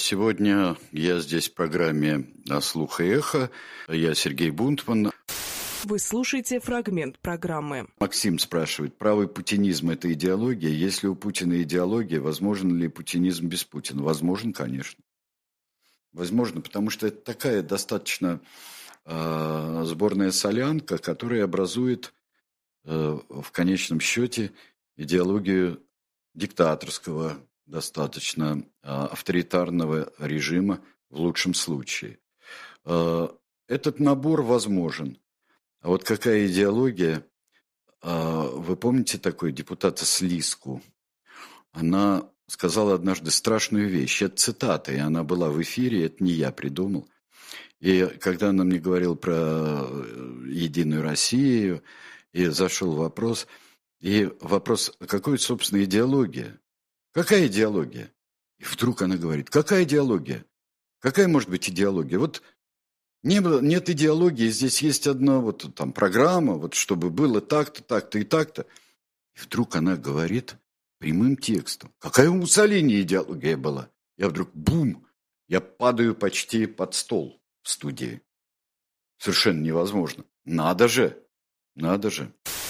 Сегодня я здесь в программе «Слух и эхо». Я Сергей Бунтман. Вы слушаете фрагмент программы. Максим спрашивает, правый путинизм – это идеология? Если у Путина идеология, возможен ли путинизм без Путина? Возможен, конечно. Возможно, потому что это такая достаточно сборная солянка, которая образует в конечном счете идеологию диктаторского, достаточно авторитарного режима в лучшем случае. Этот набор возможен. А вот какая идеология? Вы помните такой депутата Слизку? Она сказала однажды страшную вещь. Это цитата, и она была в эфире, это не я придумал. И когда она мне говорила про Единую Россию, и зашел вопрос, какой, собственно, идеология? Какая идеология? И вдруг она говорит, какая идеология? Какая может быть идеология? Вот нет идеологии, здесь есть одна вот там программа, вот чтобы было так-то, так-то и так-то. И вдруг она говорит прямым текстом, какая у Муссолини идеология была? Я вдруг бум, я падаю почти под стол в студии. Совершенно невозможно. Надо же.